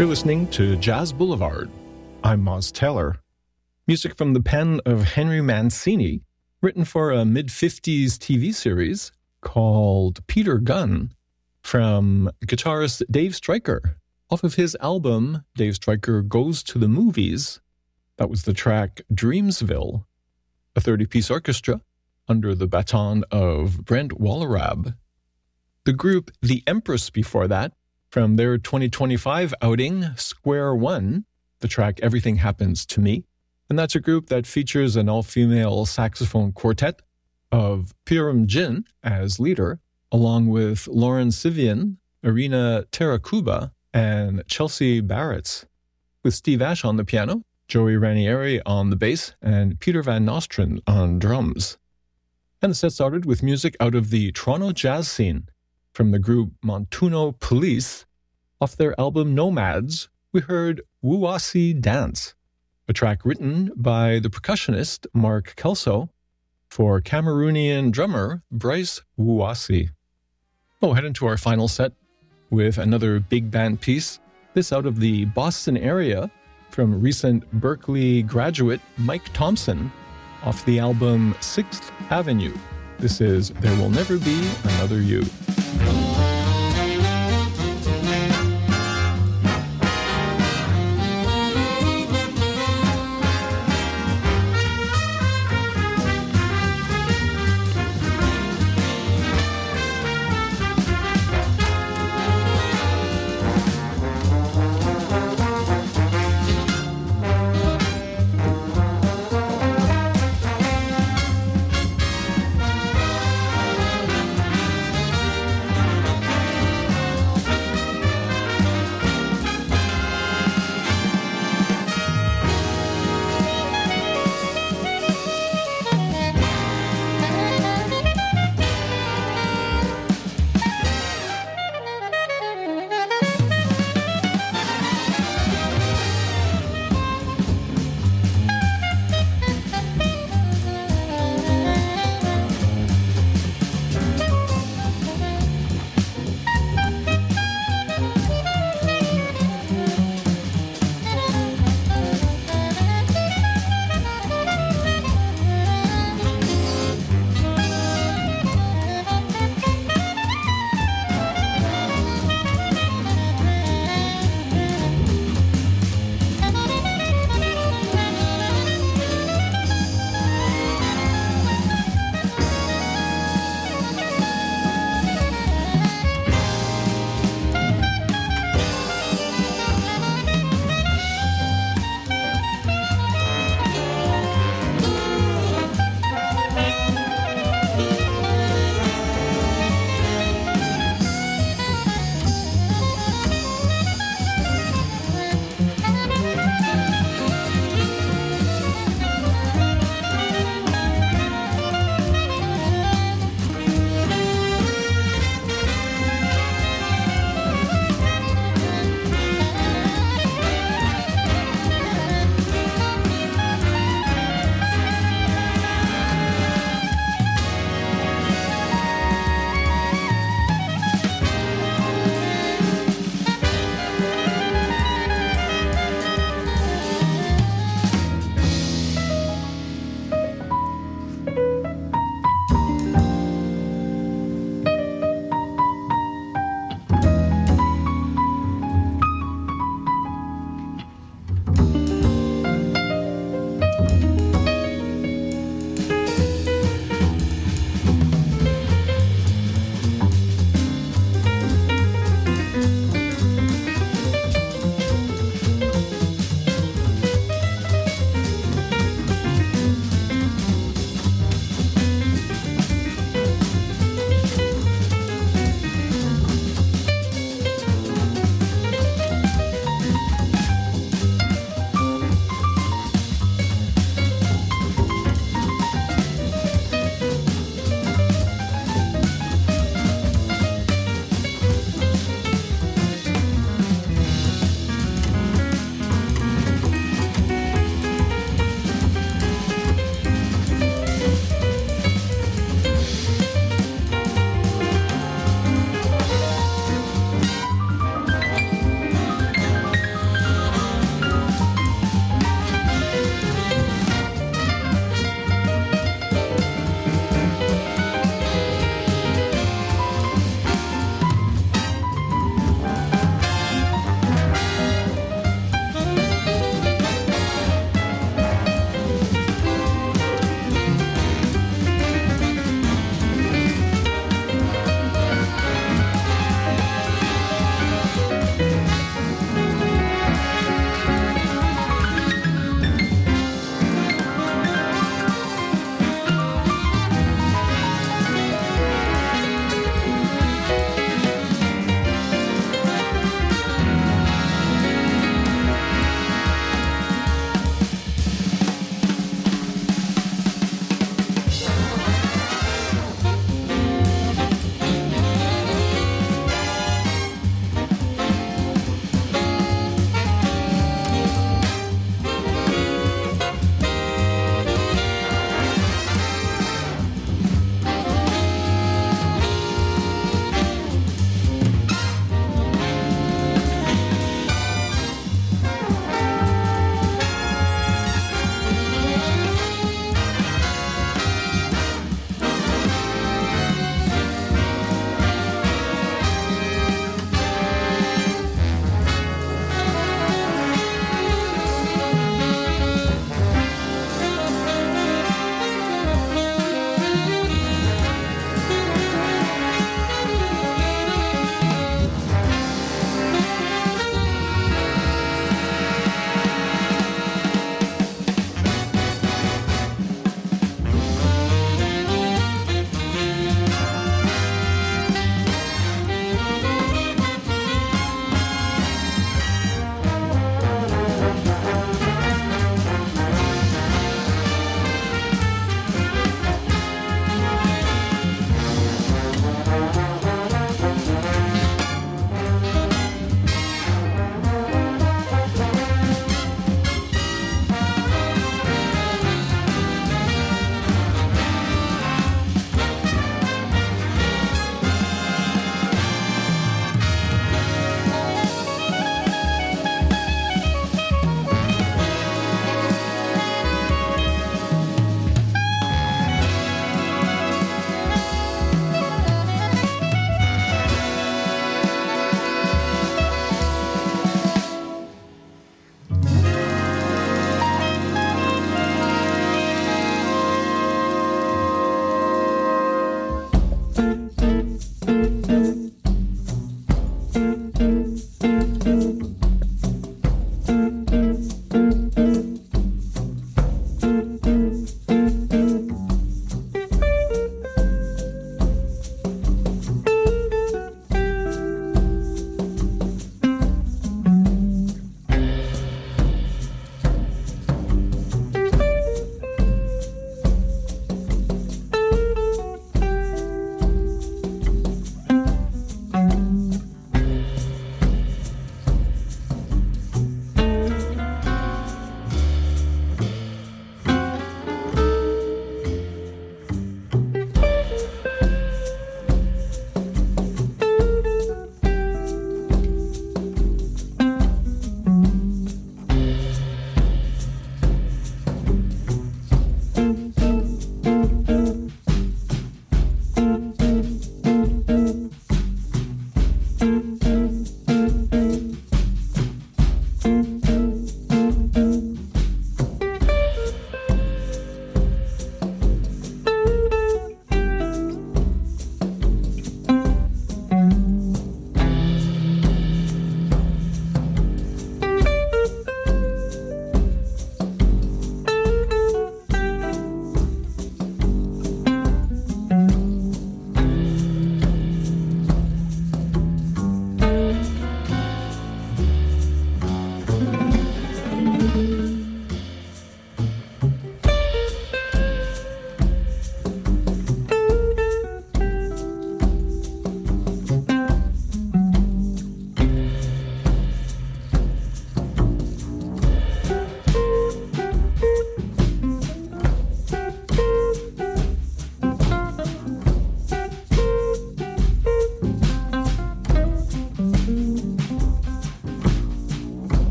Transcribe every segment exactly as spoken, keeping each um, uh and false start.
You're listening to Jazz Boulevard. I'm Moz Taylor. Music from the pen of Henry Mancini, written for a mid-fifties T V series called Peter Gunn, from guitarist Dave Stryker, off of his album Dave Stryker Goes to the Movies. That was the track Dreamsville, a thirty-piece orchestra under the baton of Brent Wallerab. The group The Empress before that, from their twenty twenty-five outing, Square One, the track Everything Happens to Me. And that's a group that features an all-female saxophone quartet of Piram Jin as leader, along with Lauren Sivian, Irina Terracuba, and Chelsea Barretts, with Steve Ash on the piano, Joey Ranieri on the bass, and Peter Van Nostrand on drums. And the set started with music out of the Toronto jazz scene, from the group Montuno Police. Off their album Nomads, we heard Wuwasi Dance, a track written by the percussionist Mark Kelso for Cameroonian drummer Bryce Wuwasi. We'll head into our final set with another big band piece, this out of the Boston area from recent Berklee graduate Mike Thompson off the album Sixth Avenue. This is There Will Never Be Another You.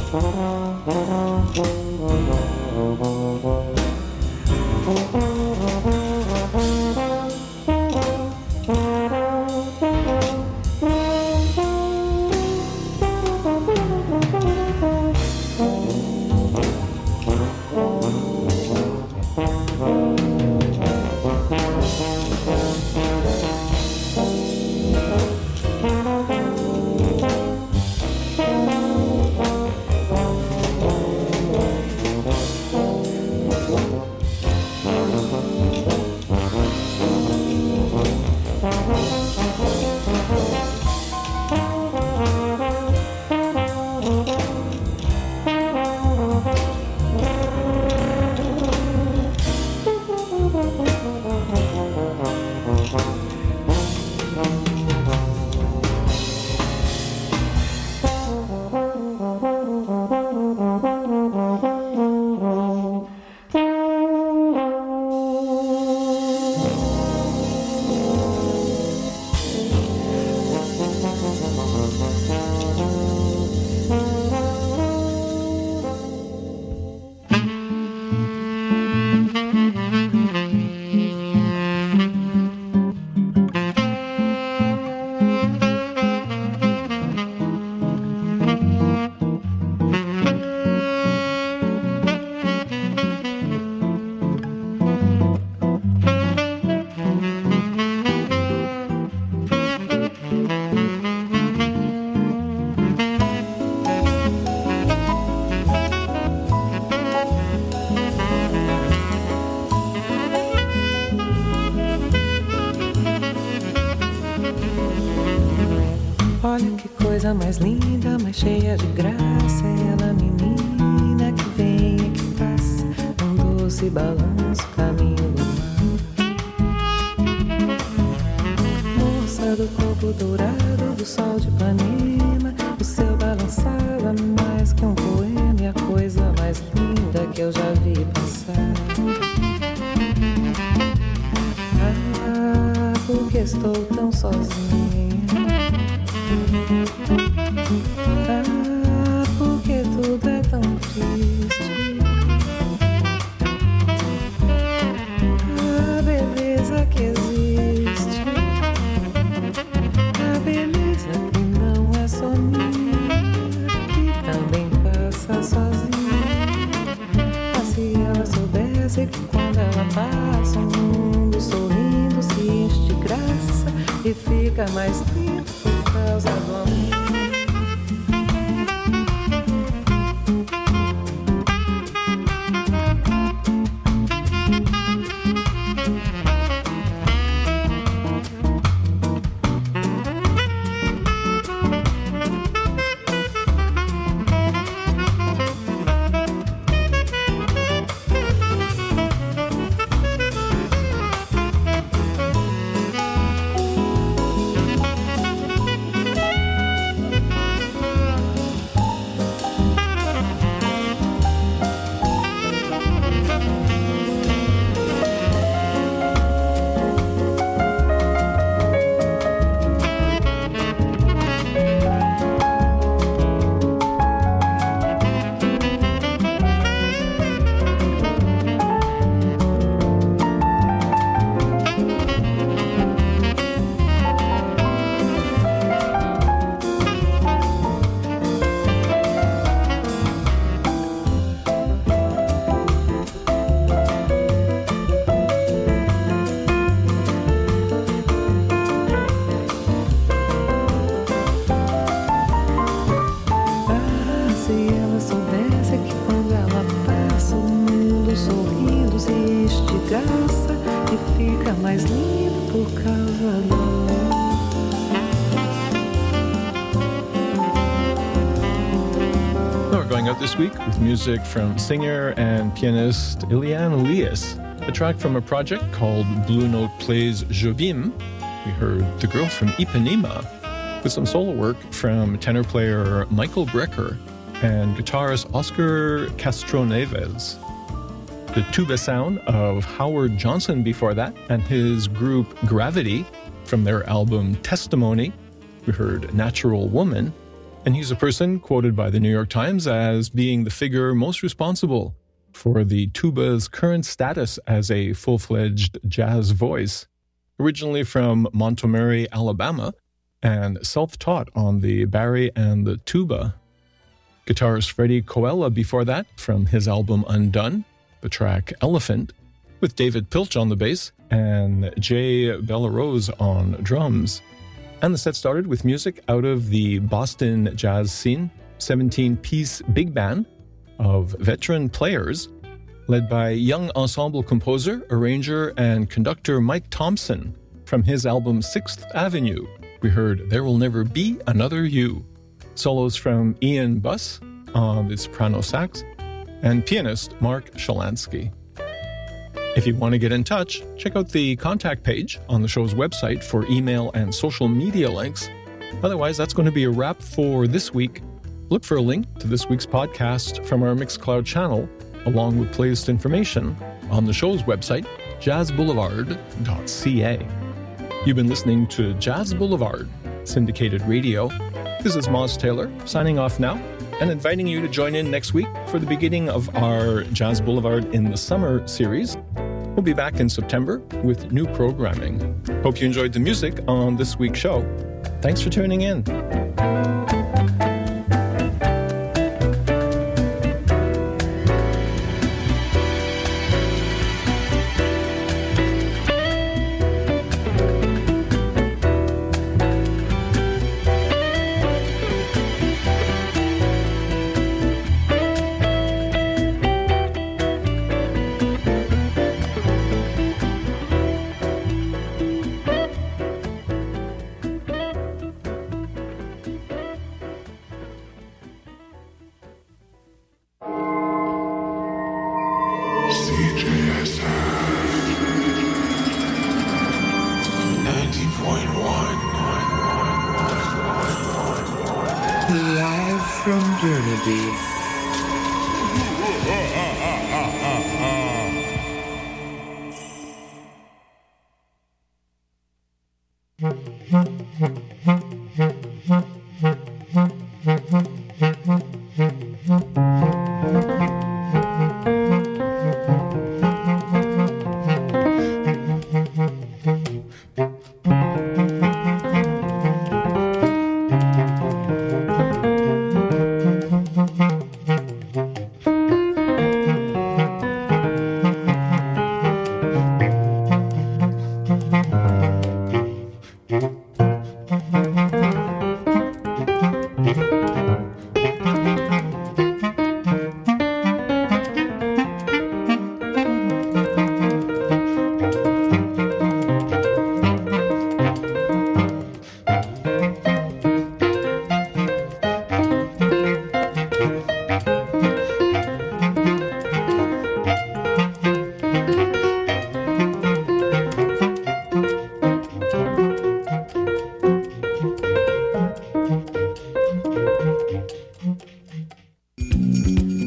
Olha que coisa mais linda, mais cheia de graça. Ela, menina que vem e que passa, um doce balanço, caminho do mar. Moça do corpo dourado, do sol de Ipanema, o seu balançava mais que um poema, e a coisa mais linda que eu já vi passar. Ah, porque estou tão sozinha. Ah, porque tudo é tão triste. A beleza que existe, a beleza que não é só minha, que também passa sozinha. Ah, se ela soubesse que quando ela passa, o mundo sorrindo se enche de graça e fica mais lindo por causa do amor. This week with music from singer and pianist Ilian Elias, a track from a project called Blue Note Plays Jobim. We heard The Girl from Ipanema, with some solo work from tenor player Michael Brecker and guitarist Oscar Castroneves. The tuba sound of Howard Johnson before that, and his group Gravity from their album Testimony. We heard Natural Woman, And he's a person quoted by the New York Times as being the figure most responsible for the tuba's current status as a full-fledged jazz voice. Originally from Montgomery, Alabama, and self-taught on the bari and the tuba. Guitarist Freddie Coella before that, from his album Undone, the track Elephant, with David Pilch on the bass and Jay Bellerose on drums. And the set started with music out of the Boston jazz scene, seventeen-piece big band of veteran players, led by young ensemble composer, arranger, and conductor Mike Thompson. From his album Sixth Avenue, we heard There Will Never Be Another You. Solos from Ian Buss on the soprano sax, and pianist Mark Shalansky. If you want to get in touch, check out the contact page on the show's website for email and social media links. Otherwise, that's going to be a wrap for this week. Look for a link to this week's podcast from our Mixcloud channel, along with playlist information on the show's website, jazz boulevard dot c a. You've been listening to Jazz Boulevard, syndicated radio. This is Moz Taylor, signing off now, and inviting you to join in next week for the beginning of our Jazz Boulevard in the Summer series. We'll be back in September with new programming. Hope you enjoyed the music on this week's show. Thanks for tuning in. Live from Burnaby.